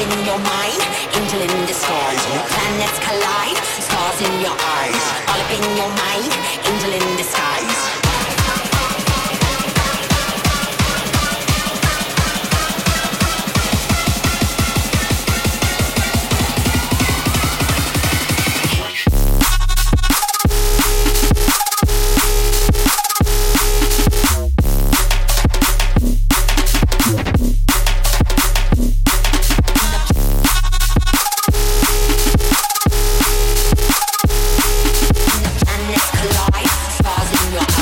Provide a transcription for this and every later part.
in your mind, angel in disguise. Planets collide, stars in your eyes. All up in your mind, angel in disguise. Planets collide, stars in your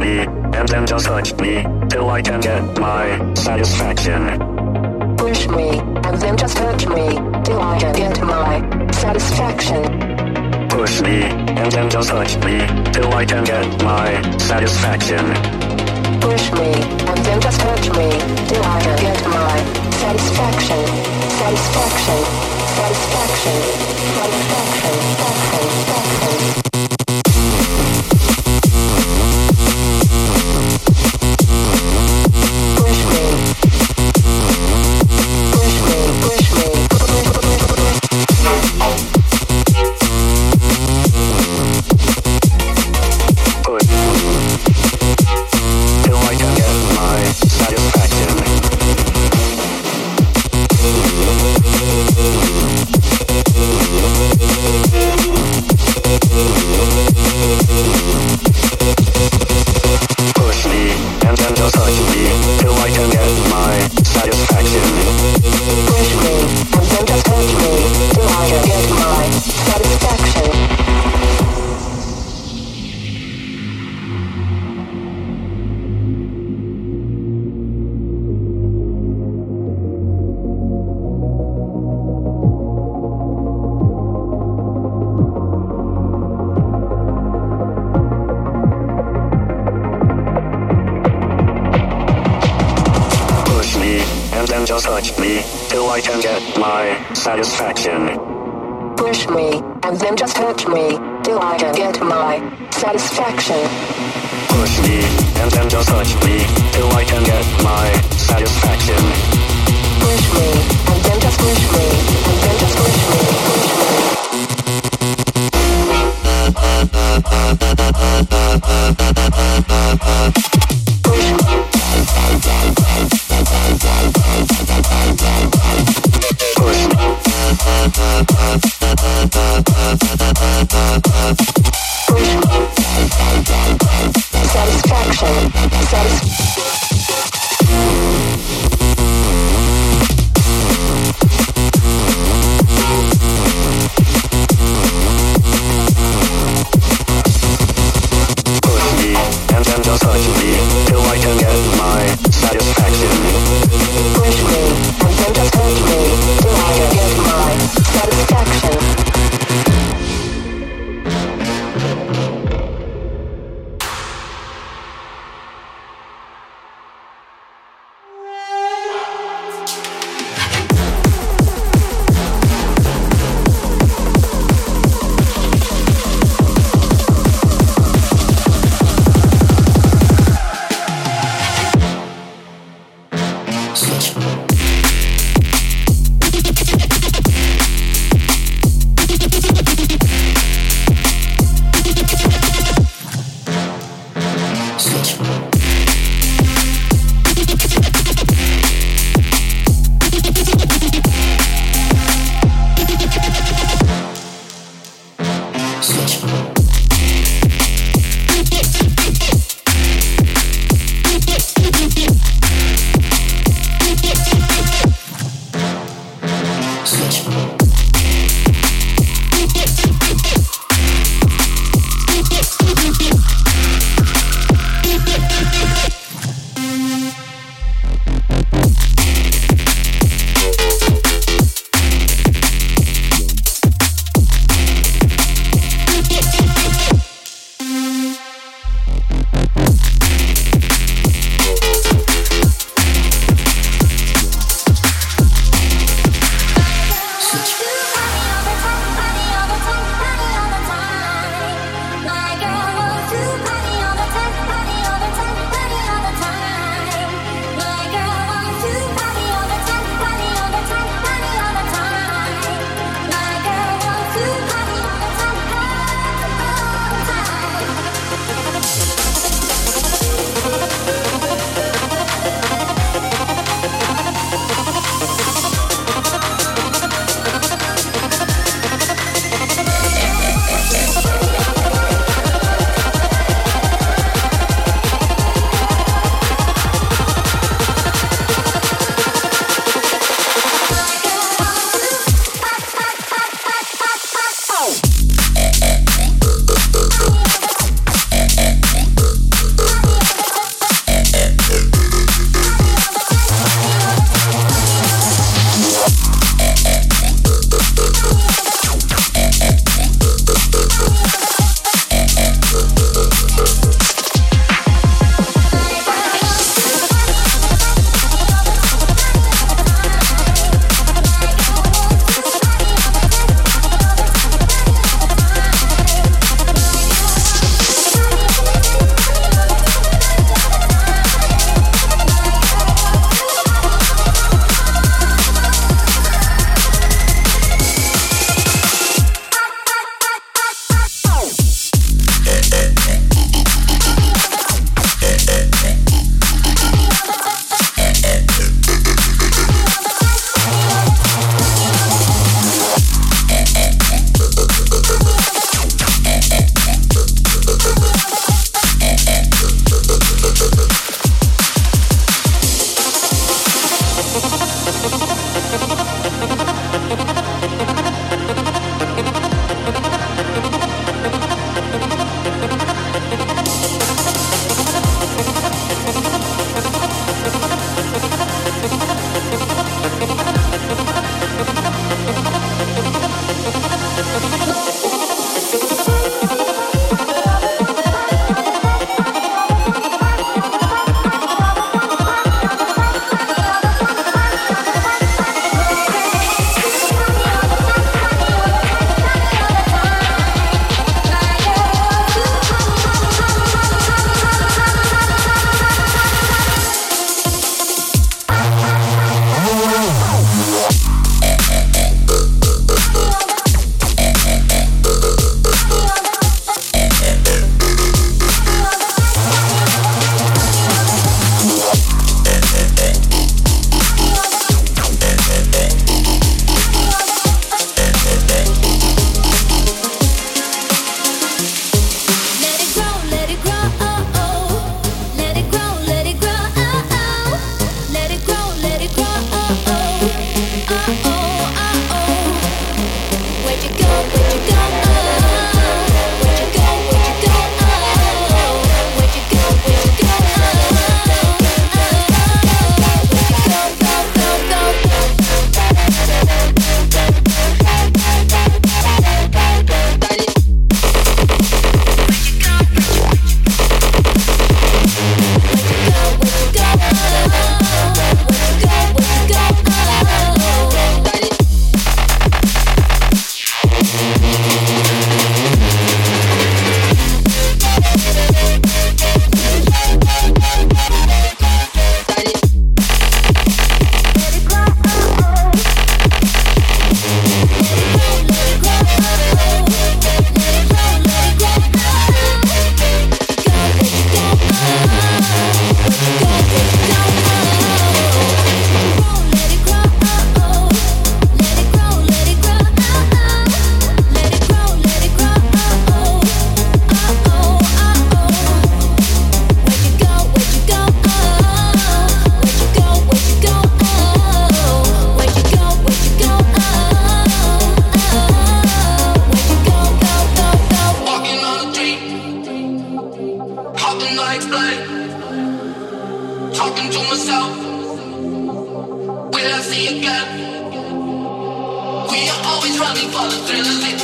me, and then just touch me, till I can get my satisfaction. Push me, and then just touch me, till I can get my satisfaction. Push me, and then just touch me, till I can get my satisfaction. Push me, and then just touch me, till I can get my satisfaction. Satisfaction, satisfaction, satisfaction, satisfaction. Just touch me, till I can get my satisfaction. Push me, and then just touch me, till I can get my satisfaction. Push me, and then just touch me, till I can get my satisfaction. Push me, and then just push me, and then just push me, push me.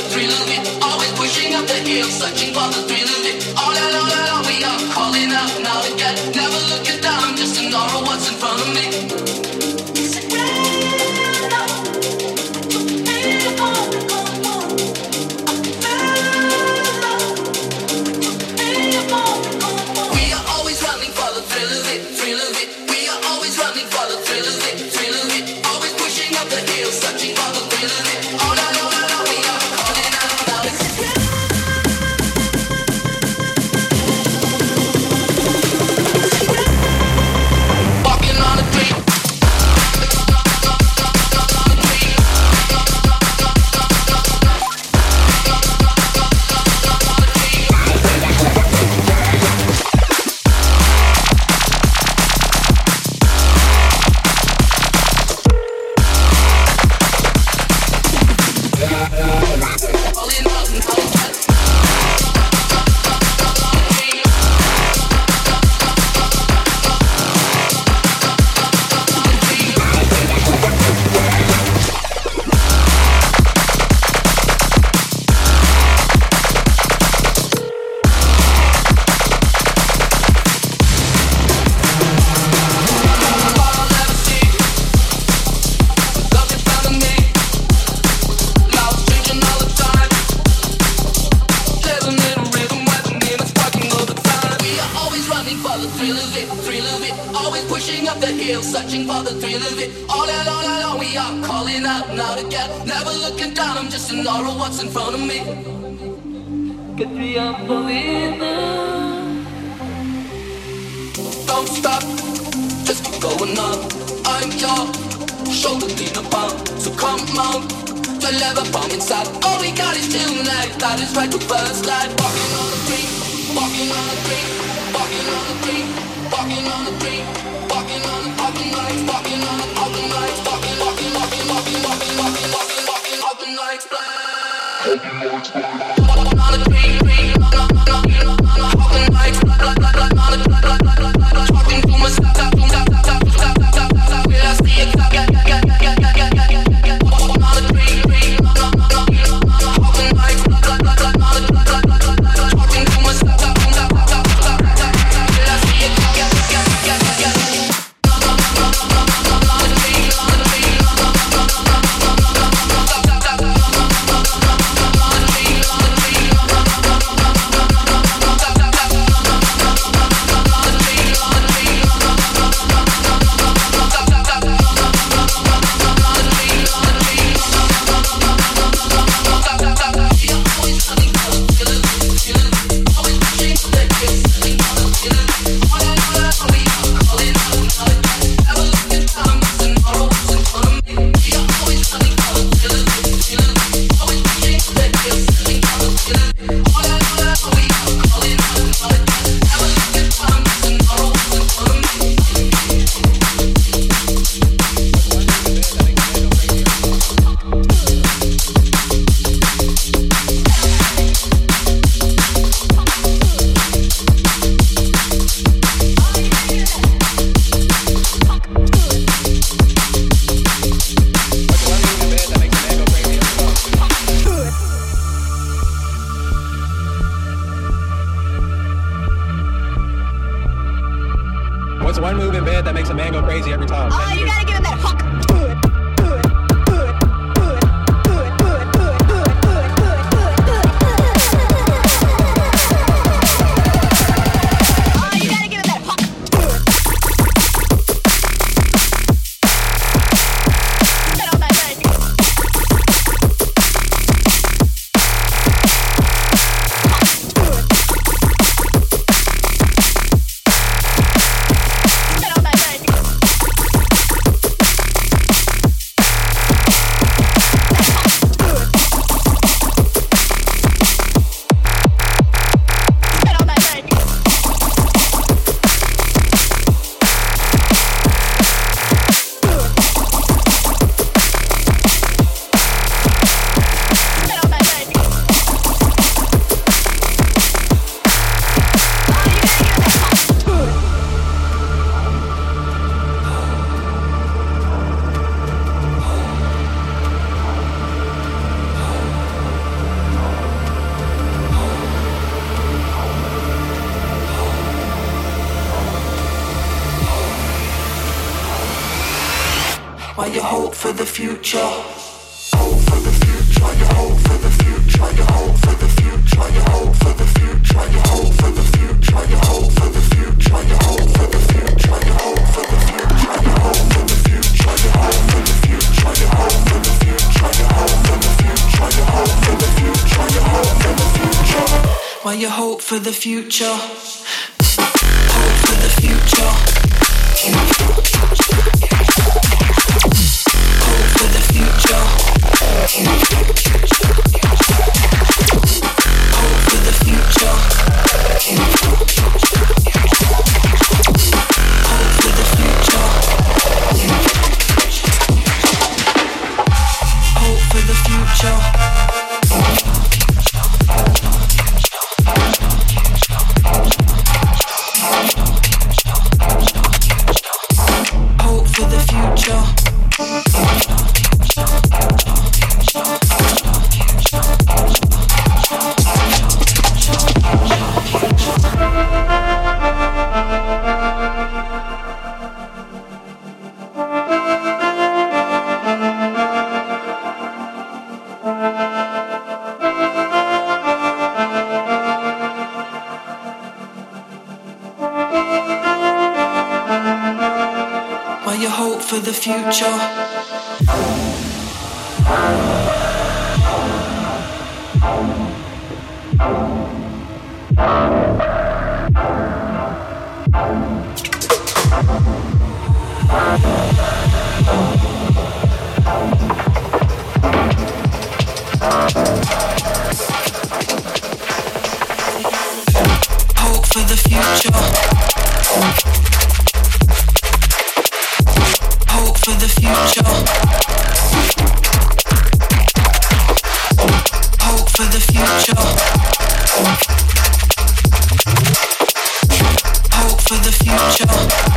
thrill of it. Always pushing up the hill, searching for the thrill of it. All along, we are calling out now to get. Never looking down, just ignore what's in front of me. Is it real? No. To feel all the cold. I feel love. To feel all the cold. We are always running for the thrill of it, thrill of it. We are always running for the thrill of it, thrill of it. Always pushing up the hill, searching for the thrill of it. All along, we are calling out now to get. Walking on a dream. Searching for the thrill of it. All along, we are calling out now to get. Never looking down, I'm just ignoring what's in front of me. Get me up, don't stop, just keep going on. I'm your shoulder lean upon, so come on. The leather bomb inside. All we got is tonight. That is right to first light. Walking on the dream, walking on the dream, walking on the dream, walking on the dream. Walking on the open lights, walking on the open lights, walking on the dream, open lights, talking to myself, will I see it? On the dream, open lights, talking to myself, will I see it? What's one move in bed that makes a man go crazy every time? Oh, you gotta give him that hook. for the future. Hope for the future, you hope for the future, you hope for the future, you hope for the future, you hope for the future, you hope for the future, you hope for the future, you hope for the future, you hope for the future, you hope for the future, you hope for the future, you hope for the future, you hope for the future, you hope for the future. While you hope for the future, hope for the future. Hope for the future. Hope for the future. Hope for the future. Hope for the future. Hope for the future. While you hope for the future. Hope for the future. Hope for the future. Hope for the future. Hope for the future.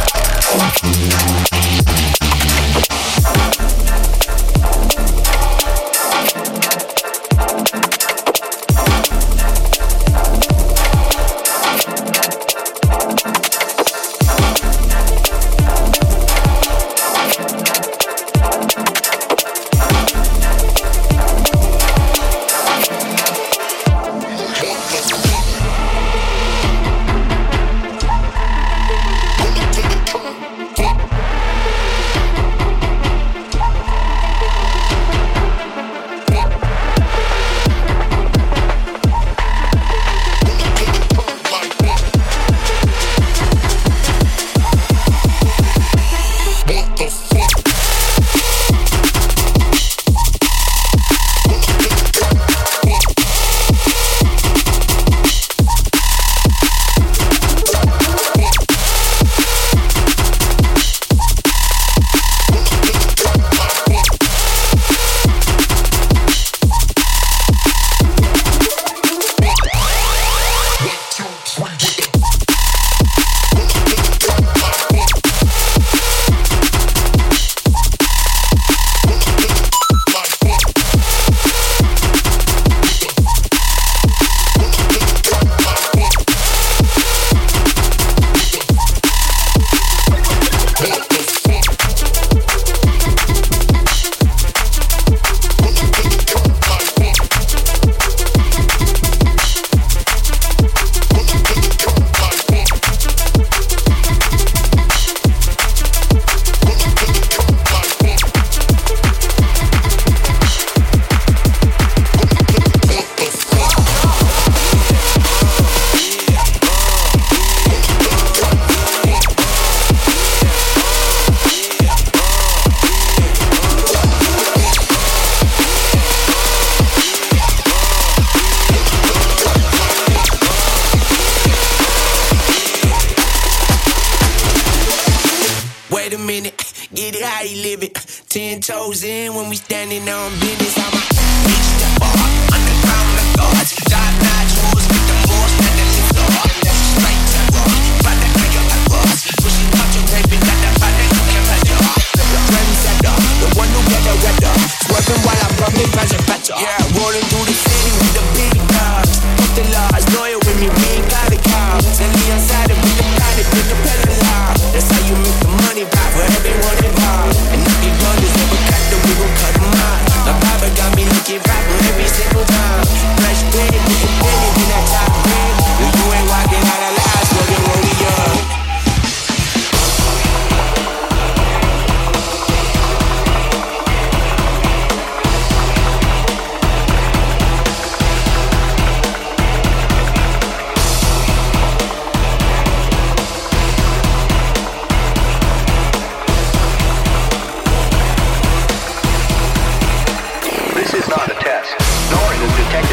Wait a minute, get it how you live it. 10 toes in when we standing on business. I'm a bitch that bar, underground the guards. Top notch rules with the most and the lips are hard. That's straight terror, but the girl you're at boss. Pushing out your raping, got that body you can't measure. Trendsetter, the one who get the weather. Swerving while I'm rubbing better. Yeah, rolling through the city with the big dogs. Fuck the laws, loyal with me, we ain't got a car. Send me outside and we can ride it, pick a pedal. That's how you make the money back for everyone involved. And if you brothers ever cut the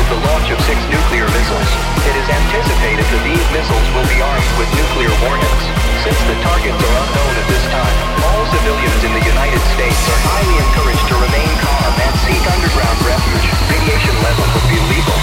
the launch of 6 nuclear missiles. It is anticipated that these missiles will be armed with nuclear warheads. Since the targets are unknown at this time, all civilians in the United States are highly encouraged to remain calm and seek underground refuge. Radiation levels will be lethal.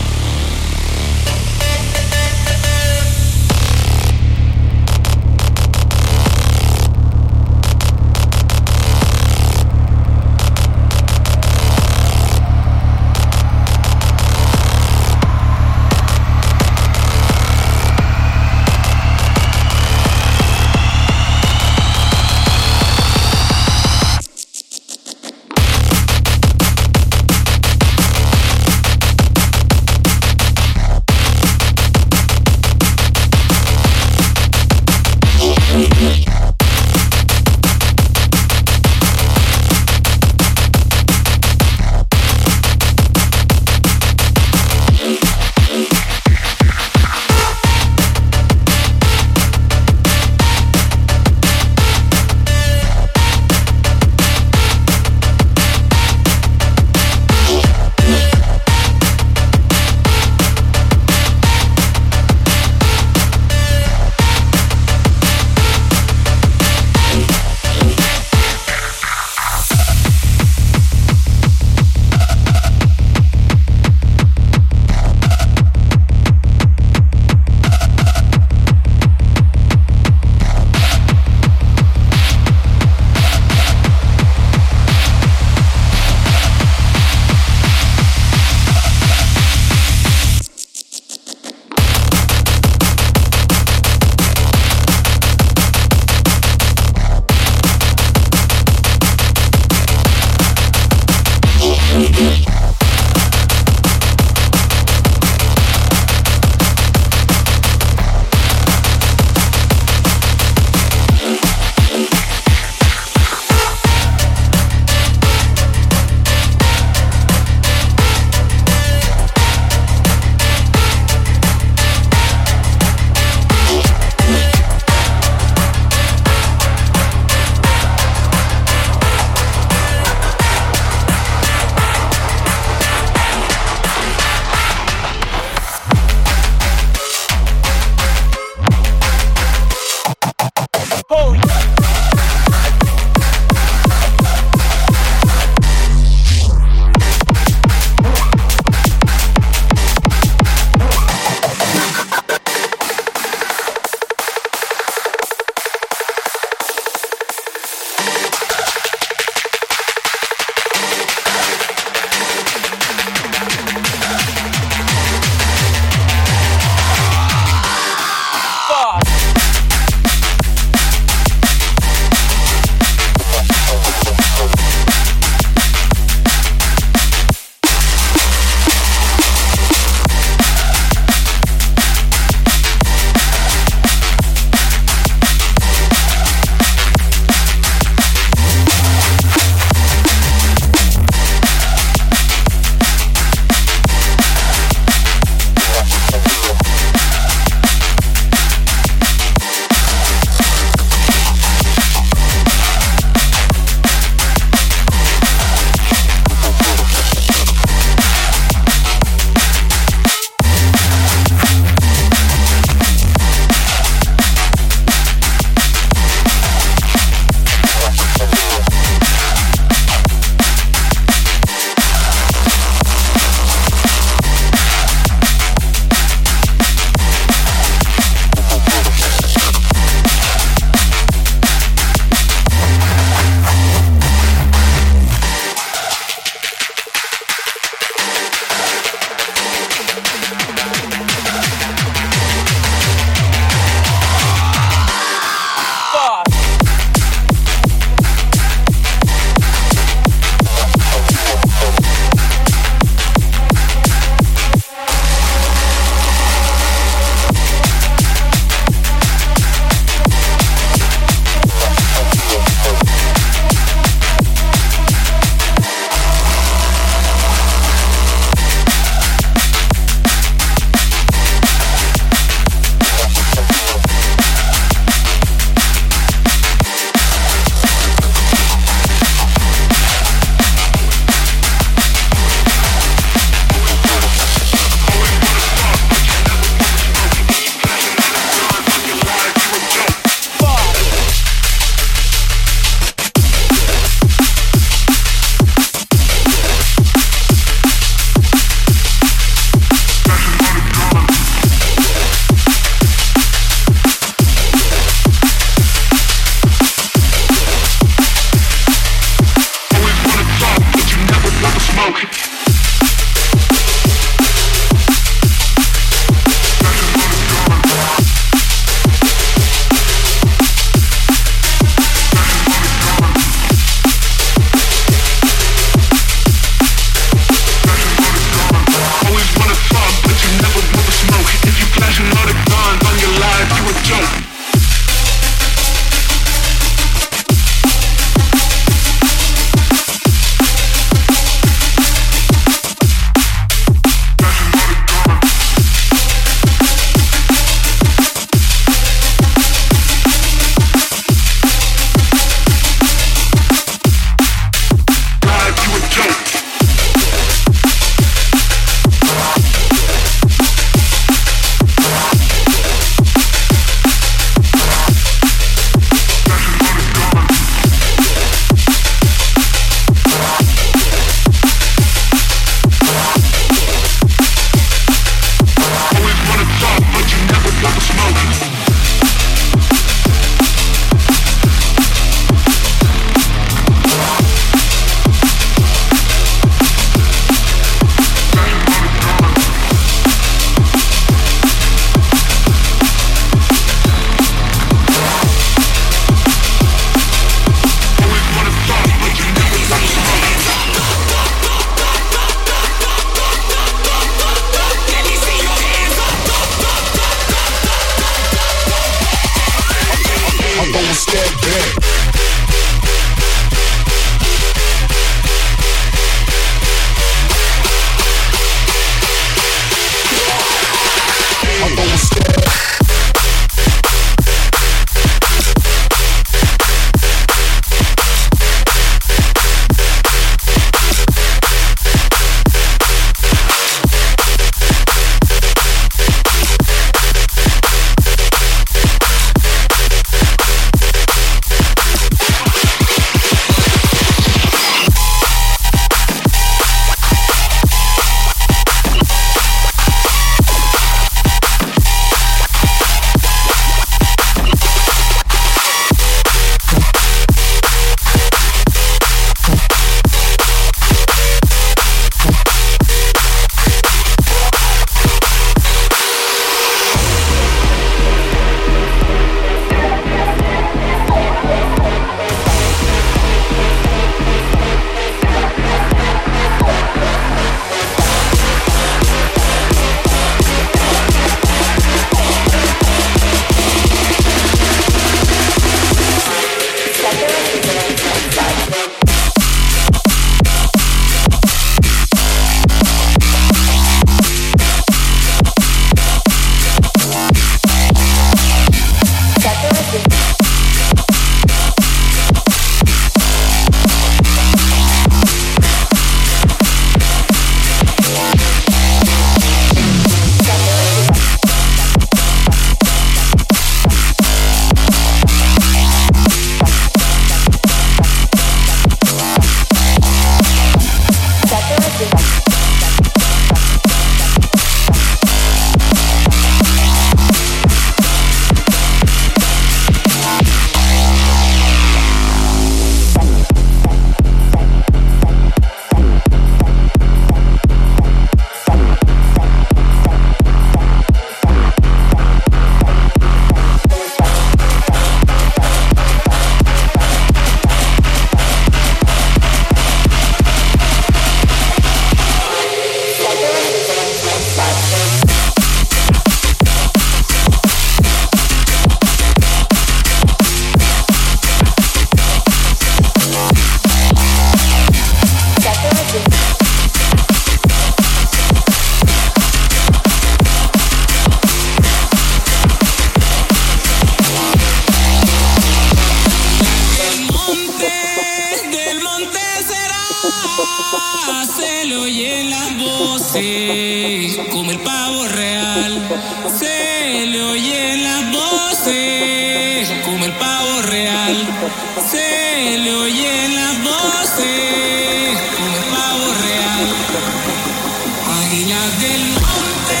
las voces, como el pavo real. Se le oyen las voces, como el pavo real. Se le oyen las voces, como el pavo real. Águilas del monte,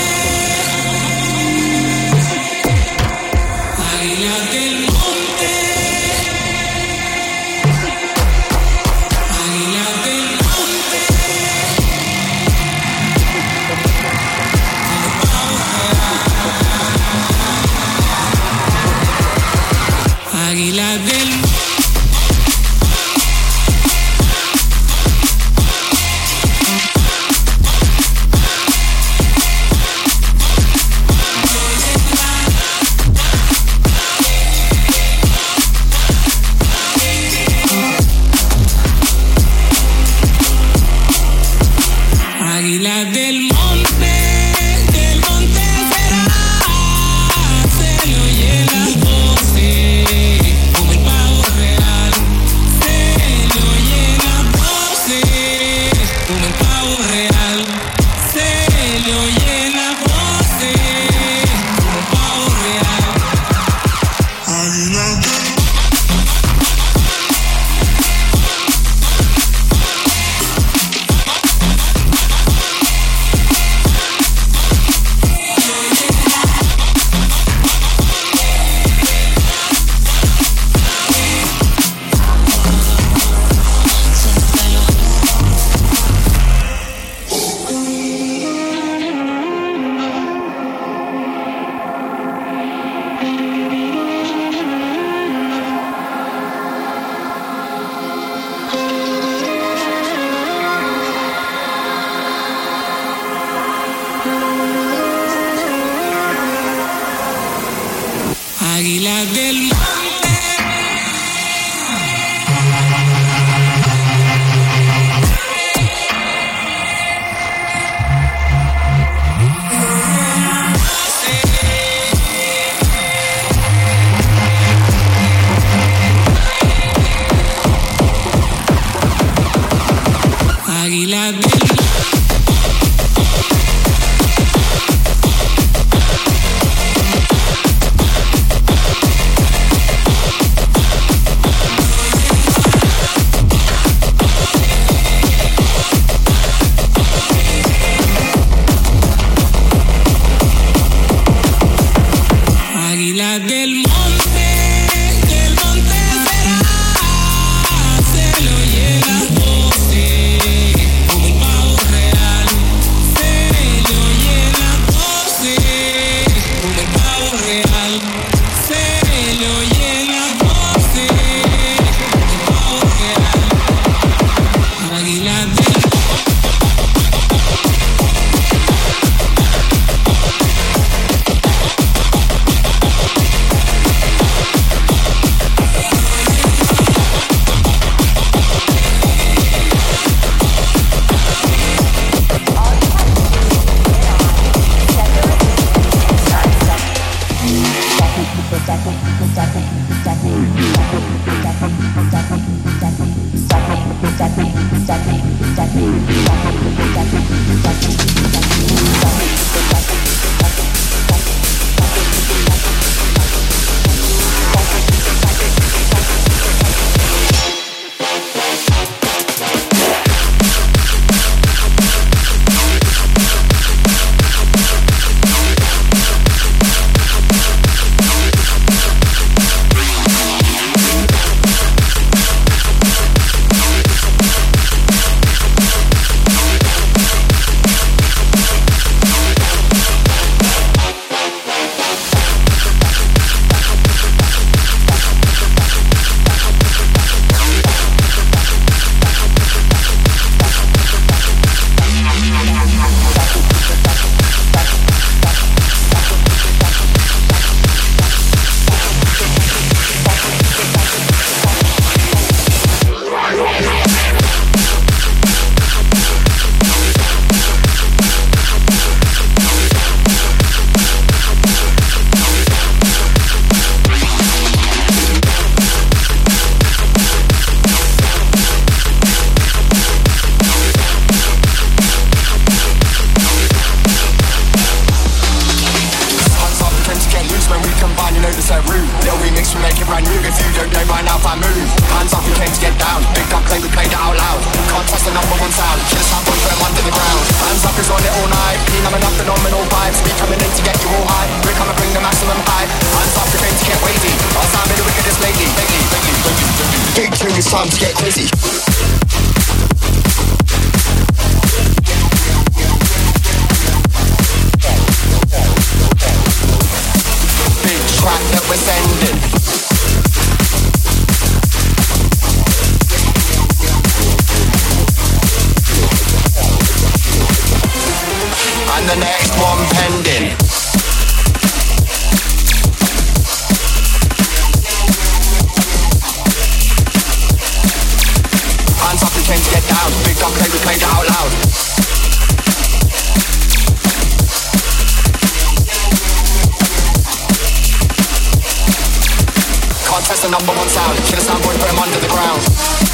águilas del monte, águilas del monte, como el pavo real. Águilas del monte. Águila del monte será, se le oyen las voces, como el pavo real. Se le oyen las voces, como el pavo real. Se le oyen las voces, como el pavo real. Águila del and the next one pending. Hands up, the chains get down. Big dog play, we played it out loud. Can't test the #1 sound. Kill a soundboard, put him under the ground.